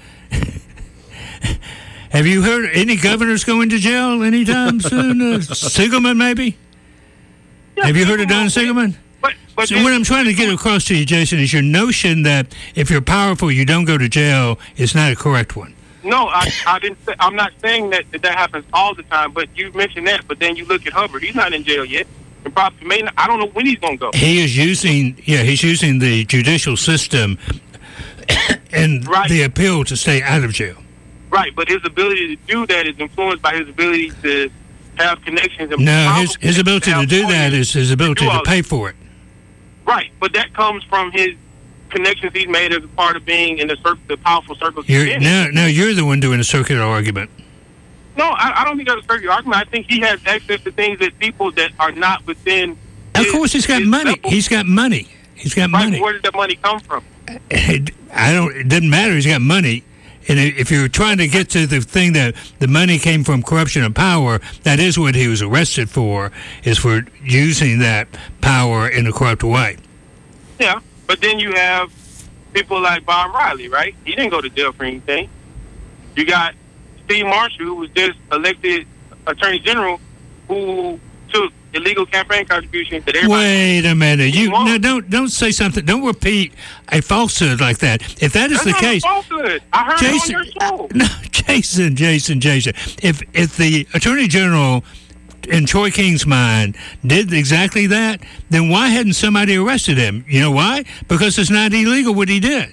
Have you heard any governors going to jail anytime soon? Uh, Sigelman, maybe. Yeah, Have you heard of Don Sigelman? But, but So what I'm trying to get across to you, Jason, is your notion that if you're powerful, you don't go to jail is not a correct one. No, I, I didn't. Say, I'm not saying that, that that happens all the time. But you mentioned that. But then you look at Hubbard. He's not in jail yet. And probably may not, I don't know when he's going to go. He is using, yeah, he's using the judicial system and Right. the appeal to stay out of jail. Right, but his ability to do that is influenced by his ability to have connections. And No, his probably his ability to have do that lawyers is his ability do to all pay this. for it. Right, but that comes from his connections he's made as a part of being in the, cir- the powerful circles. he's You're in. now, now you're the one doing a circular argument. No, I, I don't think that's a circular argument. I think he has access to things that people that are not within. Of his- course, he's got his money. level- He's got money. He's got Right, money. where did that money come from? It, I don't. It doesn't matter. He's got money, and if you're trying to get to the thing that the money came from corruption of power, that is what he was arrested for. Is for using that power in a corrupt way. Yeah, but then you have people like Bob Riley, right? He didn't go to jail for anything. You got Steve Marshall, who was just elected Attorney General, who took illegal campaign contributions that everybody. Wait a minute. You no, don't don't say something. Don't repeat a falsehood like that. If that is That's the not case, a falsehood. I heard Jason, it on your show. no, Jason, Jason, Jason. If if the Attorney General in Troy King's mind did exactly that, then why hadn't somebody arrested him? You know why? Because it's not illegal what he did.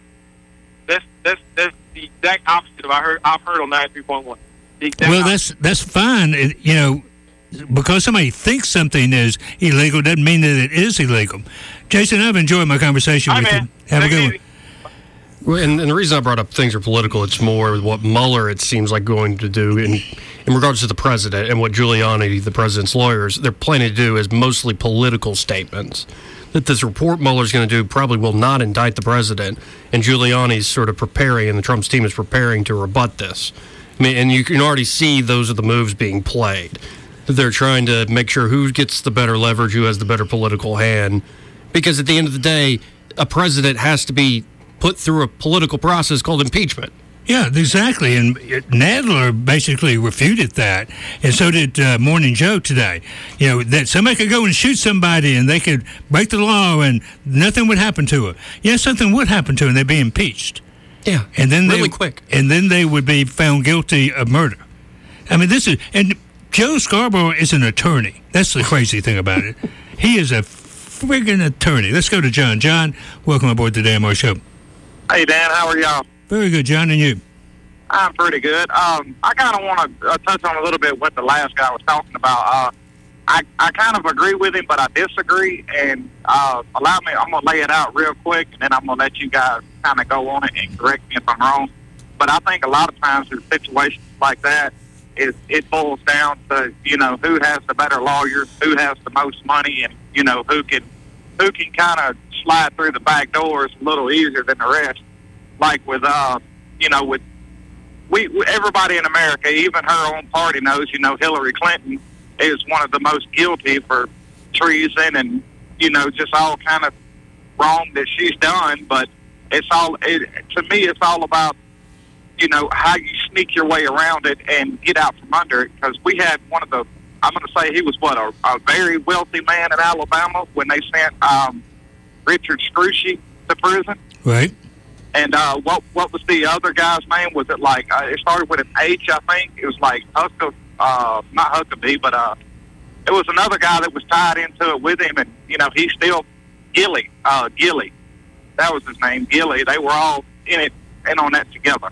That's that's that's the exact opposite of I heard. I've heard on ninety-three point one. Well, that's that's fine. It, you know, because somebody thinks something is illegal doesn't mean that it is illegal. Jason, I've enjoyed my conversation Hi, with man. you. Have a good one. Well, and, and the reason I brought up things are political, it's more what Mueller, it seems like, going to do in, in regards to the president and what Giuliani, the president's lawyers, they're planning to do is mostly political statements. That this report Mueller's going to do probably will not indict the president, and Giuliani's sort of preparing, and the Trump's team is preparing to rebut this. I mean, and you can already see those are the moves being played. They're trying to make sure who gets the better leverage, who has the better political hand, because at the end of the day, a president has to be put through a political process called impeachment. Yeah, exactly. And Nadler basically refuted that, and so did uh, Morning Joe today. You know, that somebody could go and shoot somebody and they could break the law and nothing would happen to them. Yeah, something would happen to them. They'd be impeached. Yeah, and then really they, quick. And then they would be found guilty of murder. I mean, this is... And Joe Scarborough is an attorney. That's the crazy thing about it. He is a friggin' attorney. Let's go to John. John, welcome aboard the Dan Moore Show. Hey, Dan, how are y'all? Very good, John, and you? I'm pretty good. Um, I kind of want to uh, touch on a little bit what the last guy was talking about. Uh, I, I kind of agree with him, but I disagree. And uh, allow me, I'm going to lay it out real quick, and then I'm going to let you guys kind of go on it and correct me if I'm wrong. But I think a lot of times in situations like that, it, it boils down to, you know, who has the better lawyers, who has the most money, and, you know, who can who can kind of slide through the back doors a little easier than the rest. Like with, uh, you know, with we, we everybody in America, even her own party knows, you know, Hillary Clinton is one of the most guilty for treason and, you know, just all kind of wrong that she's done. But it's all, it, to me, it's all about, you know, how you sneak your way around it and get out from under it. Because we had one of the, I'm going to say he was, what, a, a very wealthy man in Alabama when they sent um, Richard Scrushy to prison. Right. And uh, what what was the other guy's name? Was it like, uh, it started with an H, I think. It was like Huckabee, uh, not Huckabee, but uh, it was another guy that was tied into it with him. And, you know, he's still Gilly, uh, Gilly. That was his name, Gilly. They were all in it and on that together.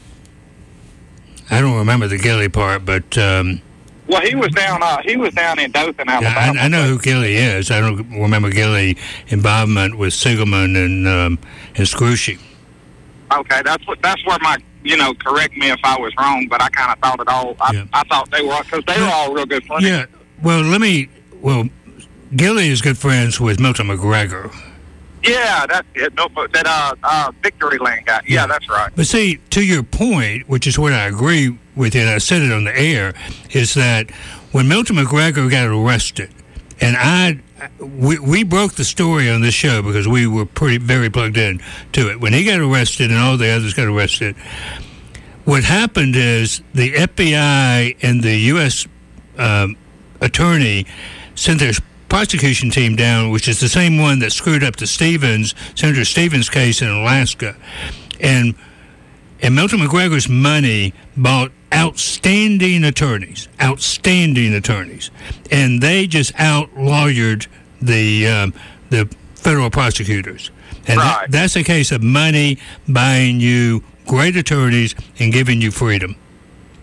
I don't remember the Gilly part, but... Um, well, he was down uh, He was down in Dothan, Alabama. I, I know who Gilly is. I don't remember Gilly involvement with Sigelman and, um, and Scrushy. Okay, that's what. That's where my, you know, correct me if I was wrong, but I kind of thought it all. I, Yeah. I thought they were, because they were all real good friends. Yeah, well, let me... Well, Gilly is good friends with Milton McGregor. Yeah, that's it. No, but that uh, uh, Victory Lane guy. Yeah, that's right. But see, to your point, which is what I agree with you, and I said it on the air, is that when Milton McGregor got arrested, and I, we, we broke the story on this show because we were pretty very plugged in to it. When he got arrested and all the others got arrested, what happened is the F B I and the U S um, attorney sent their prosecution team down, which is the same one that screwed up the Stevens, Senator Stevens case in Alaska. And and Milton McGregor's money bought outstanding attorneys, outstanding attorneys. And they just out-lawyered the, um, the federal prosecutors. And right. that, that's a case of money buying you great attorneys and giving you freedom.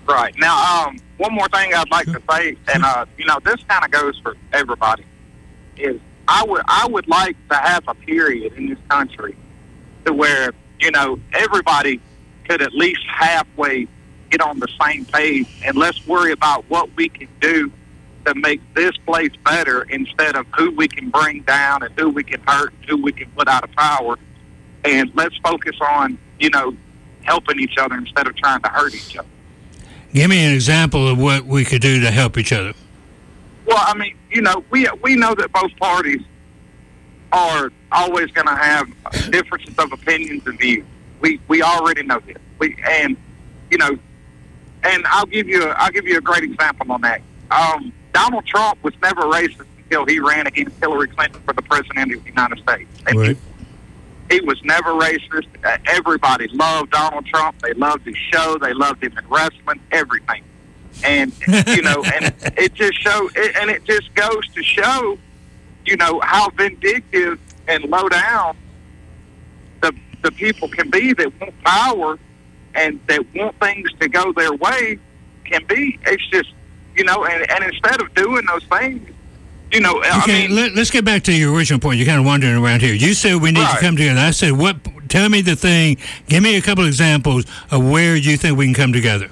Right. Now, um, one more thing I'd like to say, and, uh, you know, this kind of goes for everybody, is I would I would like to have a period in this country to where, you know, everybody could at least halfway get on the same page, and let's worry about what we can do to make this place better instead of who we can bring down and who we can hurt and who we can put out of power. And let's focus on, you know, helping each other instead of trying to hurt each other. Give me an example of what we could do to help each other. Well, I mean, you know, we we know that both parties are always going to have differences of opinions and views. We we already know this. We and you know, and I'll give you a, I'll give you a great example on that. Um, Donald Trump was never racist until he ran against Hillary Clinton for the president of the United States. And Right. he, he was never racist. Uh, everybody loved Donald Trump. They loved his show. They loved him in wrestling, everything. And you know, and it just show, it, and it just goes to show, you know, how vindictive and low down the the people can be that want power and that want things to go their way can be. It's just, you know, and, and instead of doing those things, you know, I Okay, mean, let, let's get back to your original point. You're kind of wandering around here. You said we need to Right. come together. I said, what? Tell me the thing. Give me a couple of examples of where you think we can come together.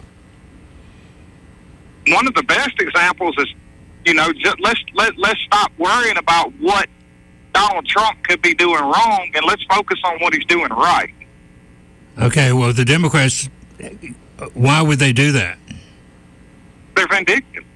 one of the best examples is, you know, just let's let let's stop worrying about what Donald Trump could be doing wrong, and let's focus on what he's doing right. Okay, well, the Democrats, why would they do that? They're vindictive.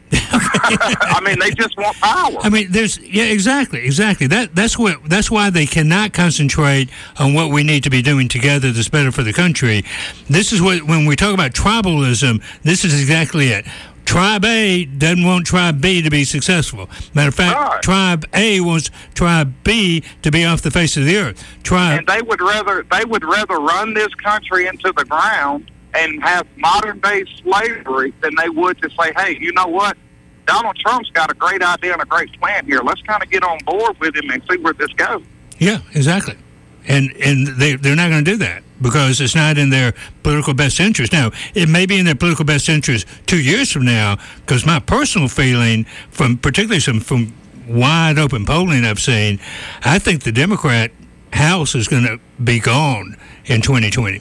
I mean, they just want power. I mean, there's yeah, exactly, exactly. That that's what that's why they cannot concentrate on what we need to be doing together that's better for the country. This is what when we talk about tribalism, this is exactly it. Tribe A doesn't want Tribe B to be successful. Matter of fact, Right. Tribe A wants Tribe B to be off the face of the earth. Tribe And they would rather they would rather run this country into the ground and have modern day slavery than they would to say, hey, you know what? Donald Trump's got a great idea and a great plan here. Let's kind of get on board with him and see where this goes. Yeah, exactly. And and they, they're not going to do that because it's not in their political best interest. Now, it may be in their political best interest two years from now because my personal feeling, from particularly some from wide open polling I've seen, I think the Democrat House is going to be gone in twenty twenty.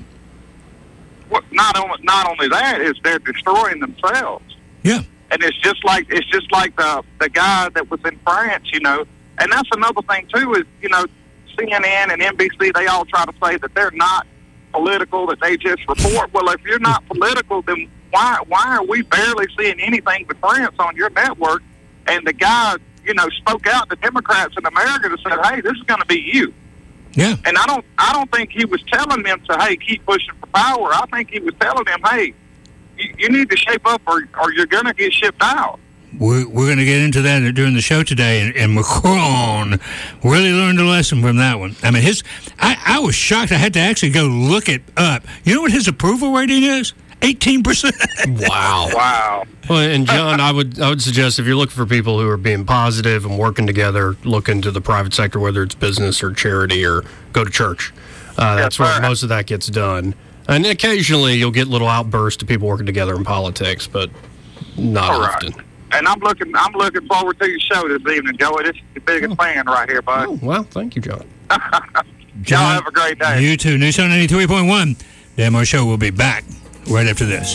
Well, not only not only that is they're destroying themselves. Yeah. And it's just like it's just like the the guy that was in France, you know. And that's another thing too is, you know, C N N and N B C, they all try to say that they're not political, that they just report. Well, if you're not political, then why why are we barely seeing anything but France on your network? And the guy, you know, spoke out to Democrats in America and said, hey, this is going to be you. Yeah. And I don't I don't think he was telling them to, hey, keep pushing for power. I think he was telling them, hey, you, you need to shape up or, or you're going to get shipped out. We're, we're going to get into that during the show today, and, and Macron really learned a lesson from that one. I mean, his I, I was shocked. I had to actually go look it up. You know what his approval rating is? eighteen percent. Wow. Wow. Well, and John, I would I would suggest if you're looking for people who are being positive and working together, look into the private sector, whether it's business or charity or go to church. Uh, that's where most of that gets done. And occasionally you'll get little outbursts of people working together in politics, but not All right. often. And I'm looking I'm looking forward to your show this evening, Joey. This is the biggest fan right here, bud. Oh, well, thank you, John. Y'all have a great day. You too. News on ninety-three point one. Dan Moore Show will be back right after this.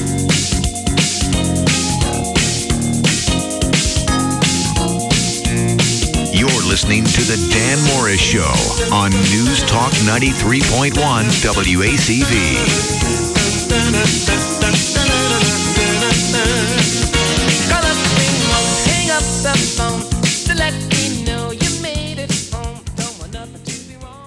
You're listening to The Dan Morris Show on News Talk ninety-three point one W A C V. Hang up the phone to let me know you made it home. Don't want nothing to be wrong.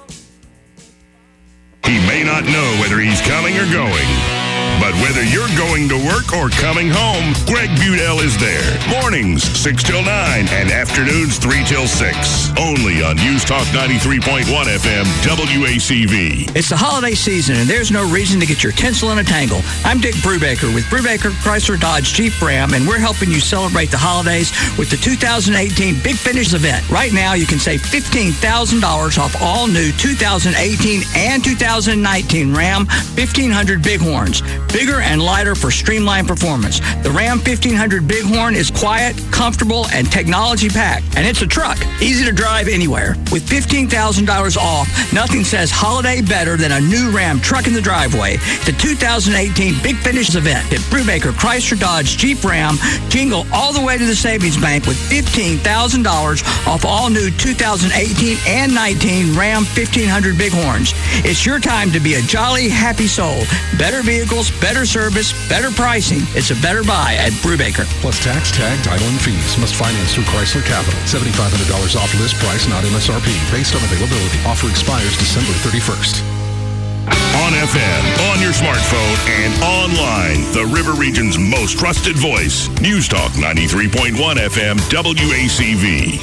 He may not know whether he's coming or going, but whether you're going to work or coming home, Greg Budell Email is there. Mornings, six till nine, and afternoons, three till six. Only on News Talk ninety-three point one F M, W A C V. It's the holiday season, and there's no reason to get your tinsel in a tangle. I'm Dick Brubaker with Brubaker Chrysler Dodge Jeep Ram, and we're helping you celebrate the holidays with the two thousand eighteen Big Finish event. Right now, you can save fifteen thousand dollars off all new two thousand eighteen and two thousand nineteen Ram fifteen hundred Bighorns. Bigger and lighter for streamlined performance. The Ram fifteen hundred Bighorn is quiet, comfortable, and technology-packed. And it's a truck, easy to drive anywhere. With fifteen thousand dollars off, nothing says holiday better than a new Ram truck in the driveway. The two thousand eighteen Big Finish event at Brubaker Chrysler Dodge Jeep Ram. Jingle all the way to the savings bank with fifteen thousand dollars off all new two thousand eighteen and nineteen Ram fifteen hundred Bighorns. It's your time to be a jolly, happy soul. Better vehicles, better service, better pricing. It's a better buy at Brubaker. Plus tax, tag, title, and fees. Must finance through Chrysler Capital. seventy-five hundred dollars off list price, not M S R P. Based on availability. Offer expires December thirty-first. On F M, on your smartphone, and online. The River Region's most trusted voice. News Talk ninety-three point one F M, W A C V.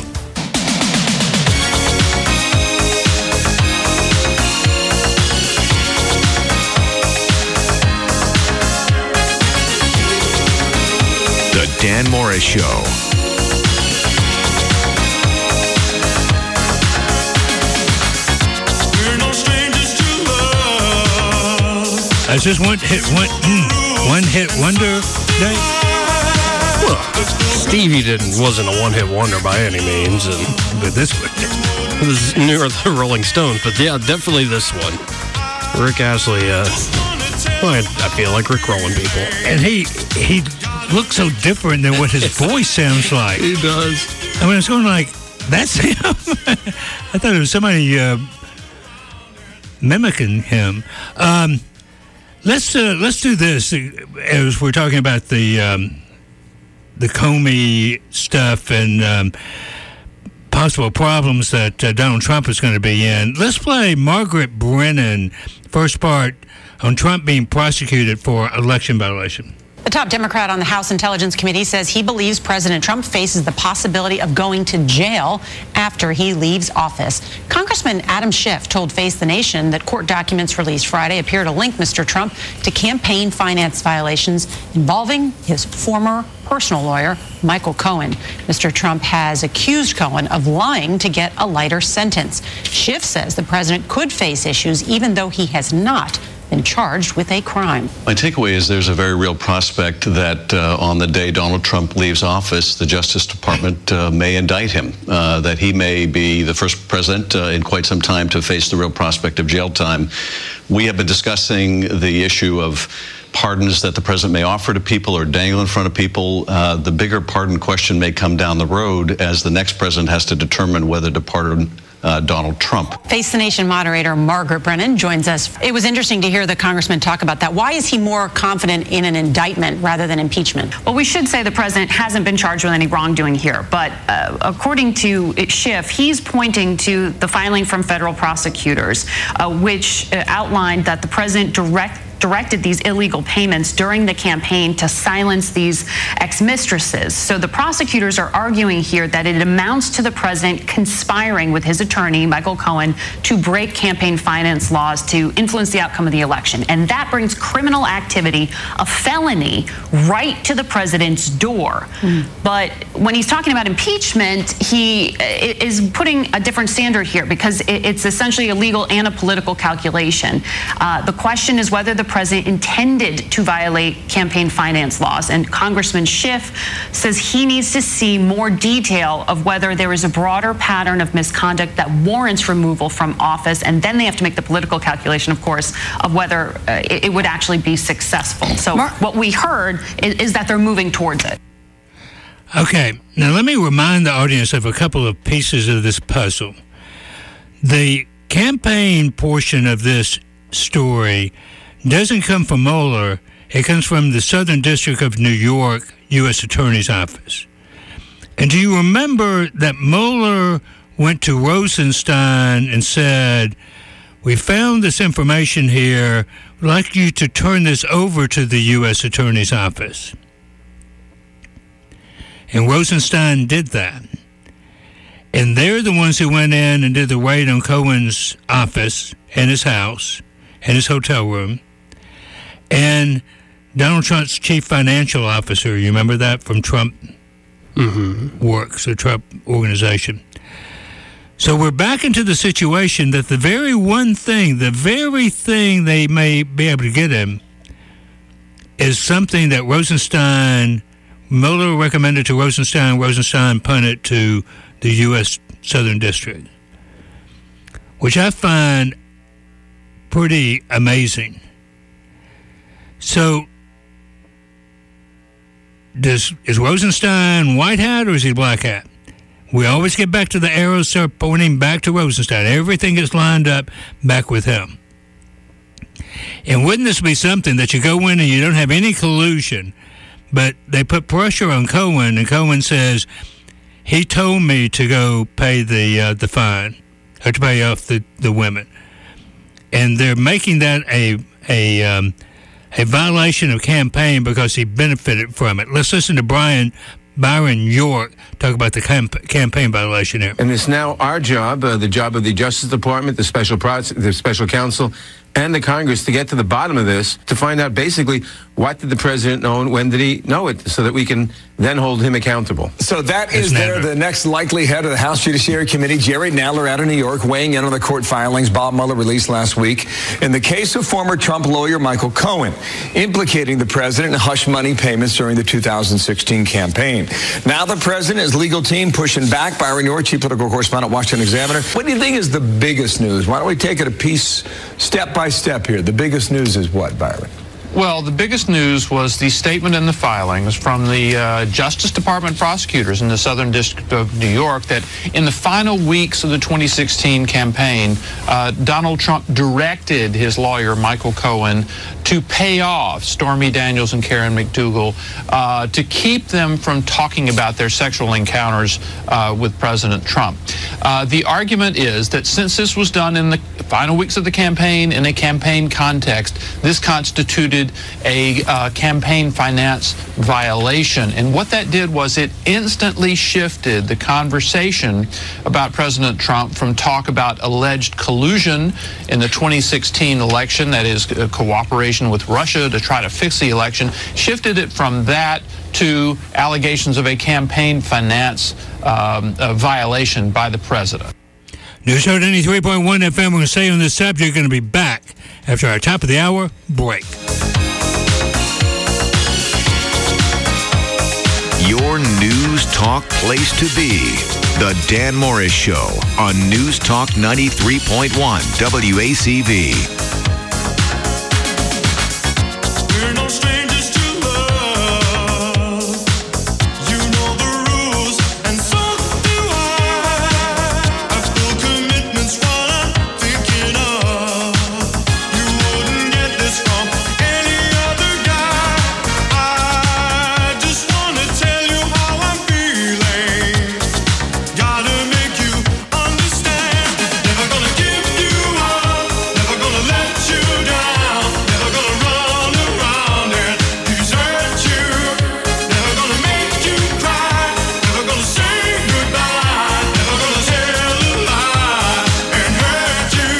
The Dan Morris Show. Is this one hit one mm, one hit wonder day? Well, Stevie didn't wasn't a one hit wonder by any means, and but this one it was near the Rolling Stones. But yeah, definitely this one. Rick Astley. Uh, well, I, I feel like Rick rolling people, and he he looks so different than what his voice sounds like. He does. I mean, it's going like that's him. I thought it was somebody uh, mimicking him. Um, Let's uh, let's do this as we're talking about the um, the Comey stuff and um, possible problems that uh, Donald Trump is going to be in. Let's play Margaret Brennan, first part on Trump being prosecuted for election violation. The top Democrat on the House Intelligence Committee says he believes President Trump faces the possibility of going to jail after he leaves office. Congressman Adam Schiff told Face the Nation that court documents released Friday appear to link Mister Trump to campaign finance violations involving his former personal lawyer, Michael Cohen. Mister Trump has accused Cohen of lying to get a lighter sentence. Schiff says the president could face issues even though he has not been charged with a crime. My takeaway is there's a very real prospect that uh, on the day Donald Trump leaves office, the Justice Department uh, may indict him, uh, that he may be the first president uh, in quite some time to face the real prospect of jail time. We have been discussing the issue of pardons that the president may offer to people or dangle in front of people. Uh, the bigger pardon question may come down the road as the next president has to determine whether to pardon Uh, Donald Trump. Face the Nation moderator Margaret Brennan joins us. It was interesting to hear the congressman talk about that. Why is he more confident in an indictment rather than impeachment? Well, we should say the president hasn't been charged with any wrongdoing here, but uh, according to Schiff, he's pointing to the filing from federal prosecutors, uh, which uh, outlined that the president direct directed these illegal payments during the campaign to silence these ex-mistresses. So the prosecutors are arguing here that it amounts to the president conspiring with his attorney, Michael Cohen, to break campaign finance laws to influence the outcome of the election. And that brings criminal activity, a felony, right to the president's door. Mm. But when he's talking about impeachment, he is putting a different standard here because it's essentially a legal and a political calculation. Uh, the question is whether the president intended to violate campaign finance laws. And Congressman Schiff says he needs to see more detail of whether there is a broader pattern of misconduct that warrants removal from office. And then they have to make the political calculation, of course, of whether uh, it, it would actually be successful. So Mar- what we heard is, is that they're moving towards it. Okay, now let me remind the audience of a couple of pieces of this puzzle. The campaign portion of this story doesn't come from Mueller. It comes from the Southern District of New York U S Attorney's Office. And do you remember that Mueller went to Rosenstein and said, we found this information here. We'd like you to turn this over to the U S Attorney's Office. And Rosenstein did that. And they're the ones who went in and did the raid on Cohen's office and his house and his hotel room. And Donald Trump's chief financial officer, you remember that from Trump mm-hmm. Works, the Trump organization. So we're back into the situation that the very one thing, the very thing they may be able to get him is something that Rosenstein, Mueller recommended to Rosenstein, Rosenstein punted to the U S Southern District, which I find pretty amazing. So, does is Rosenstein white hat or is he black hat? We always get back to the arrows start pointing back to Rosenstein. Everything gets lined up back with him. And wouldn't this be something that you go in and you don't have any collusion, but they put pressure on Cohen, and Cohen says, he told me to go pay the uh, the fine, or to pay off the, the women. And they're making that a a um, a violation of campaign because he benefited from it. Let's listen to Brian Byron York talk about the camp- campaign violation here. And it's now our job, uh, the job of the Justice Department, the special pros- the special counsel, and the Congress to get to the bottom of this, to find out basically what did the president know and when did he know it, so that we can then hold him accountable. So that is there, the next likely head of the House Judiciary Committee, Jerry Nadler, out of New York, weighing in on the court filings Bob Mueller released last week in the case of former Trump lawyer Michael Cohen, implicating the president in hush money payments during the two thousand sixteen campaign. Now the president, his legal team pushing back. Byron York, chief political correspondent, Washington Examiner. What do you think is the biggest news? Why don't we take it a piece, step by step here? The biggest news is what, Byron? Well, the biggest news was the statement in the filings from the uh, Justice Department prosecutors in the Southern District of New York that in the final weeks of the twenty sixteen campaign, uh, Donald Trump directed his lawyer, Michael Cohen, to pay off Stormy Daniels and Karen McDougal, uh, to keep them from talking about their sexual encounters uh, with President Trump. Uh, the argument is that since this was done in the final weeks of the campaign, in a campaign context, this constituted a uh, campaign finance violation. And what that did was it instantly shifted the conversation about President Trump from talk about alleged collusion in the twenty sixteen election, that is uh, cooperation with Russia to try to fix the election, shifted it from that to allegations of a campaign finance um, uh, violation by the president. News Show ninety-three point one F M. We're going to stay on this subject. We're going to be back after our top of the hour break. Your news talk place to be. The Dan Morris Show on News Talk ninety-three point one W A C V. We're no strangers to love. You know the rules, and so do I. I've full commitments while I'm thinking of. You wouldn't get this from any other guy. I just want to tell you how I'm feeling. Gotta make you understand. Never gonna give you up. Never gonna let you down. Never gonna run around and desert you. Never gonna make you cry. Never gonna say goodbye. Never gonna tell a lie and hurt you.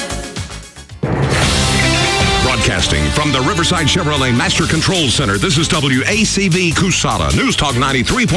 Broadcasting from the Riverside Chevrolet Master Control Center, this is W A C V Cusada, News Talk ninety-three point one.